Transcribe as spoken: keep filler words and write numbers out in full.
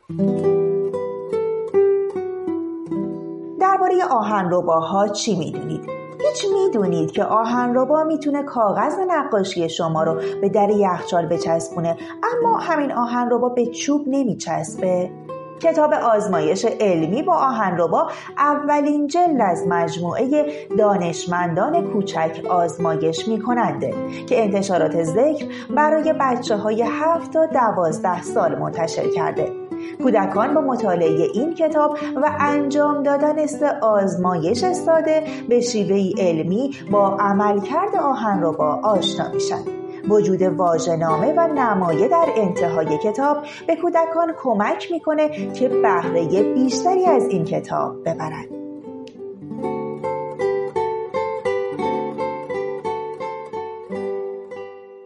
درباره آهنرباها چی میدونید؟ هیچ میدونید که آهنربا میتونه کاغذ نقاشی شما رو به در یخچال بچسبونه، اما همین آهنربا به چوب نمیچسبه؟ کتاب آزمایش علمی با آهنربا اولین جلد از مجموعه دانشمندان کوچک آزمایش میکننده که انتشارات ذکر برای بچه های هفت تا دوازده سال منتشر کرده. کودکان با مطالعه این کتاب و انجام دادن سه آزمایش ساده به شیوهی علمی با عملکرد آهنربا آشنا میشن. وجود واژه‌نامه و نمایه در انتهای کتاب به کودکان کمک میکنه که بهره بیشتری از این کتاب ببرند.